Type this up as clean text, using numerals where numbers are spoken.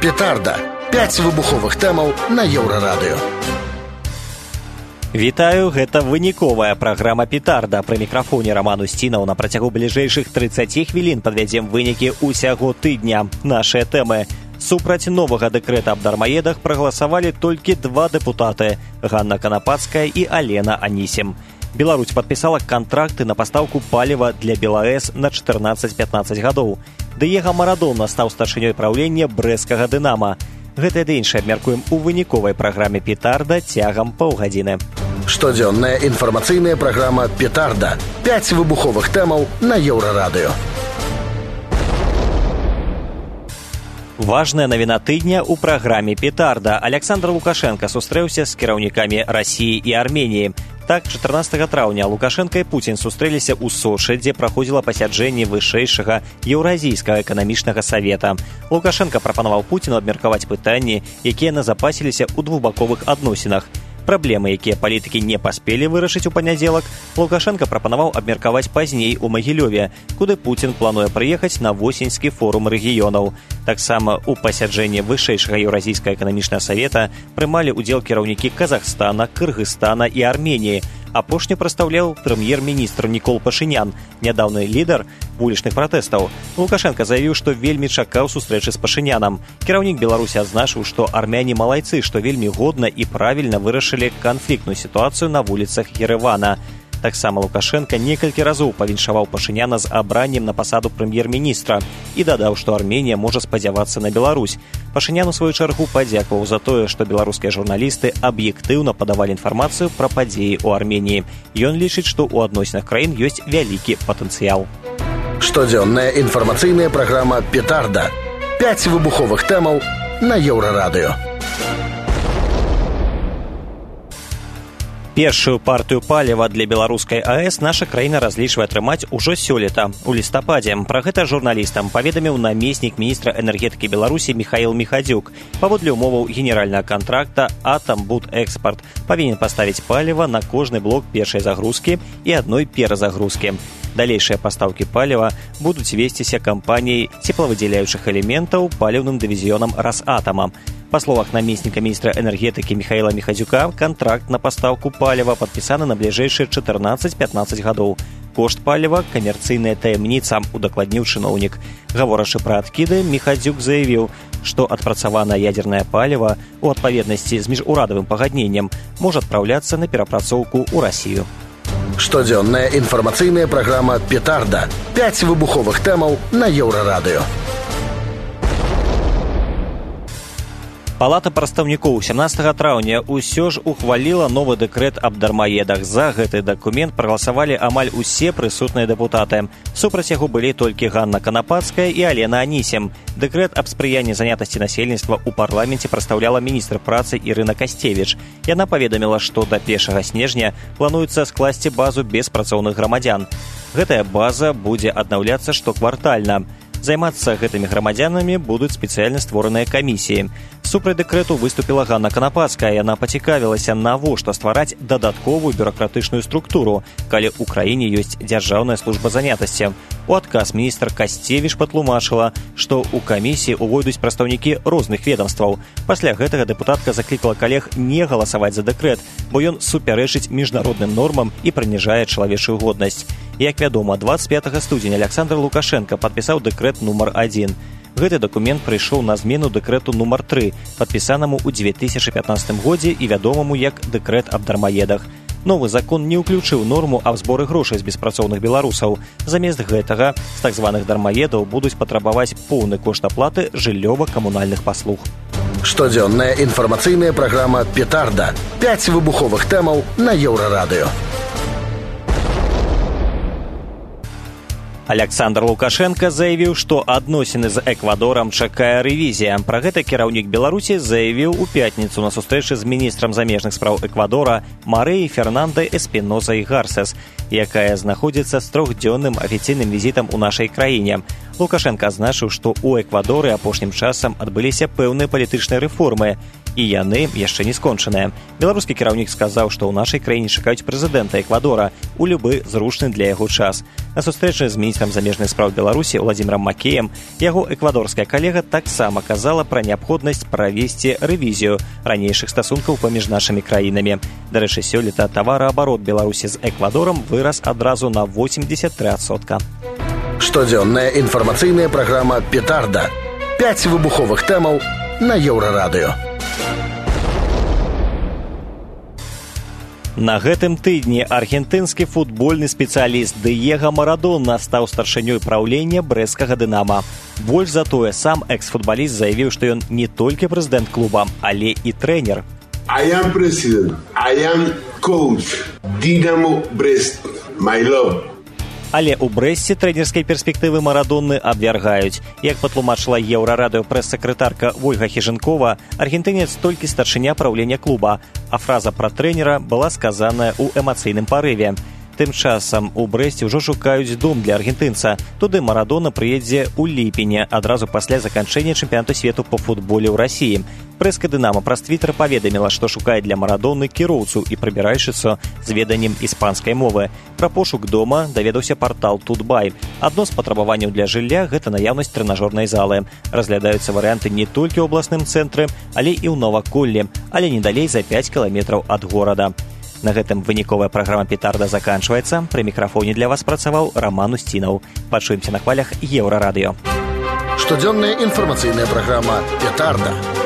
Петарда. 5 выбуховых тэмаў на Еўрарадыё. Вітаю, гэта выніковая праграма «Петарда». Пры мікрафоне Роман Устінаў. На працягу бліжэйшых 30 хвілін падвядзем вынікі ўсяго тыдня. Нашыя тэмы. Супраць новага дэкрэта аб дармаедах прагаласавалі толькі 2 дэпутаты – Ганна Канапацкая і Алена Анісім. Беларусь падпісала кантракты на пастаўку паліва для БелАЭС на 14-15 гадоў. Дыего Марадона стаў старшынёй праўлення брэсцкага «Дынама». Гэта ды іншае абмяркуем у выніковай праграме «Петарда» цягам паўгадзіны. Штодзённая інфармацыйная праграма «Петарда». 5 выбуховых тэмаў на Еўрарадыё. Важная навіна тыдня ў праграме «Петарда». Александр Лукашенко сустрэўся з кіраўнікамі Расіі і Арменіі. Так, 14 траўня Лукашенко і Пуцін сустрэліся ў Сочы, дзе праходзіла пасяджэнне вышэйшага Еўразійскага эканамічнага савета. Лукашенко прапанаваў Пуціну абмеркаваць пытанні, якія назапасіліся ў двухбаковых адносінах. Праблемы, якія палітыкі не паспелі вырашыць у панядзелак, Лукашенко прапанаваў абмеркаваць пазней у Магілёве, куды Пуцін плануе прыехаць на восеньскі форум рэгіёнаў. Таксама ў пасяджэнні вышэйшага Еўразійскага эканамічнага савета прымалі ўдзел кіраўнікі Казахстана, Кыргызстана і Арменіі. Апошні прадстаўляў прэм'ер-міністр Нікол Пашынян, нядаўны лідар вулічных пратэстаў. Лукашенко заявіў, што вельмі чакаў сустрэчы з Пашынянам. Кіраўнік Беларусі адзначыў, што армяне малайцы, што вельмі годна і правільна вырашылі канфліктную сітуацыю на вуліцах Ерэвана. Таксама Лукашенко некалькі разоў павіншаваў Пашыняна з абраннем на пасаду прэм'ер-міністра і дадаў, што Арменія можа спадзявацца на Беларусь. Пашынян у сваю чаргу падзякаваў за тое, што беларускія журналісты аб'ектыўна падавалі інфармацыю пра падзеі ў Арменіі. Ён лічыць, што ў адносінах краін ёсць вялікі патэнцыял. Штодзённая інфармацыйная праграма «Петарда». 5 выбуховых тэмаў на Еўрарадыё. Першую партыю паліва для беларускай АЭС наша краіна разлічвае атрымаць ужо сёлета, у лістападзе. Пра гэта журналістам паведаміў намеснік міністра энергетыкі Беларусі Міхаіл Міхадзюк. Паводле ўмоваў генеральнага кантракта «Атамбудэкспарт» павінен паставіць паліва на кожны блок першай загрузкі і адной перазагрузкі. Далейшыя пастаўкі паліва будуць весціся кампаніяй цеплавыдзяляючых элементаў паліўным дывізіёнам «Расатама». Па словах намесніка міністра энергетыкі Міхаіла Міхадзюка, кантракт на пастаўку паліва падпісаны на бліжэйшыя 14-15 гадоў. Кошт паліва – камерцыйная таямніца, удакладніў чыноўнік. Гаворачы пра адкіды, Міхадзюк заявіў, што адпрацаванае ядзернае паліва ў адпаведнасці з міжурадавым пагадненнем можа адпраўляцца на перапрацоўку ў Расію. Штодзённая інфармацыйная праграма «Петарда». 5 выбуховых тэмаў на Еўрарадыё. Палата прадстаўнікоў 17 траўня ўсё ж ухваліла новы дэкрэт аб дармаедах. За гэты дакумент прагаласавалі амаль усе прысутныя дэпутаты. Супраць яго былі толькі Ганна Канапацкая і Алена Анісім. Дэкрэт аб спрыянні занятасці насельніцтва ў парламенце прадстаўляла міністр працы Ірына Касцевіч. Яна паведаміла, што да 1 снежня плануецца скласці базу беспрацоўных грамадзян. Гэтая база будзе аднаўляцца штоквартальна. Займацца гэтымі грамадзянамі будуць спецыяльна створаныя камісіі. Супраць дэкрэту выступіла Ганна Канапацкая. Яна пацікавілася, навошта ствараць дадатковую бюракратычную структуру, калі ў краіне ёсць дзяржаўная служба занятасці. У адказ міністр Касцевіч патлумачыла, што ў камісіі ўвойдуць прадстаўнікі розных ведамстваў. Пасля гэтага дэпутатка заклікала калег не галасаваць за дэкрэт, бо ён супярэчыць міжнародным нормам і прыніжае чалавечую годнасць. Як вядома, 25 студзеня Александр Лукашенко падпісаў дэкрэт нумар 1. Гэты дакумент прыйшоў на змену дэкрэту нумар 3, падпісанаму ў 2015 годзе і вядомаму як дэкрэт аб дармаедах. Новы закон не ўключыў норму аб зборы грошай з беспрацоўных беларусаў. Замест гэтага з так званых дармаедаў будуць патрабаваць поўны кошт аплаты жыллёва-камунальных паслуг. Штодзённая інфармацыйная праграма «Петарда». 5 выбуховых тэмаў на Еўрарадыё. Александр Лукашенко заявіў, што адносіны з Эквадорам чакае рэвізія. Пра гэта кіраўнік Беларусі заявіў у пятніцу на сустрэчы з міністрам замежных спраў Эквадора Марыяй Фернандай Эспінозай Гарсес, якая знаходзіцца з 3-дзённым афіцыйным візітам у нашай краіне. Лукашенко адзначыў, што ў Эквадоры апошнім часам адбыліся пэўныя палітычныя рэформы. І яны яшчэ не скончаныя. Беларускі кіраўнік сказаў, што ў нашай краіне чакаюць прэзідэнта Эквадора у любы зручны для яго час. На сустрэчы з міністрам замежных спраў Беларусі Владзімірам Макеем яго эквадорская калега таксама казала пра неабходнасць правесці рэвізію ранейшых стасункаў паміж нашымі краінамі. Дарэчы, сёлета тавараабарот Беларусі з Эквадорам вырас адразу на 83%. Штодзённая інфармацыйная праграма «Петарда». 5 выбуховых тэмаў на Еўрарадыё. На гэтым тыдні аргентынскі футбольны спецыяліст Дыего Марадона стаў старшынёй праўлення брэсцкага «Дынама». Больш за тое, сам экс-футбаліст заявіў, што ён не толькі прэзідэнт клуба, але і трэнер. I am president. I am coach. Dinamo Brest. My love. Але ў Брэсце трэнерскай перспектывы Марадоны абвяргаюць. Як патлумачыла Еўрарадыё прэс-сакратарка Вольга Хіжынкова, аргентынец толькі старшыня праўлення клуба, а фраза пра трэнера была сказаная ў эмацыйным парыве. Тым часам у Брэсце ўжо шукаюць дом для аргентынца. Туды Марадона прыедзе ў ліпені, адразу пасля заканчэння чэмпіянату свету па футболе ў Расіі. Брэсцкае «Дынамо» праз твітер паведаміла, што шукае для Марадоны кіроўцу і прыбіральшыцу з веданнем іспанскай мовы. Пра пошук дома даведаўся партал «Тутбай». Адно з патрабаванняў для жылля – гэта наяўнасць трэнажорнай залы. Разглядаюцца варыянты не толькі ў абласным цэнтры, але і ў Новаколлі, але не далей за 5 кіламетраў ад горада. На гэтым выніковая праграма «Петарда» заканчваецца. Пры мікрафоне для вас працаваў Роман Устінаў. Пачуемся на хвалях Еўрарадыё. Штодзённая інфармацыйная праграма «Петарда».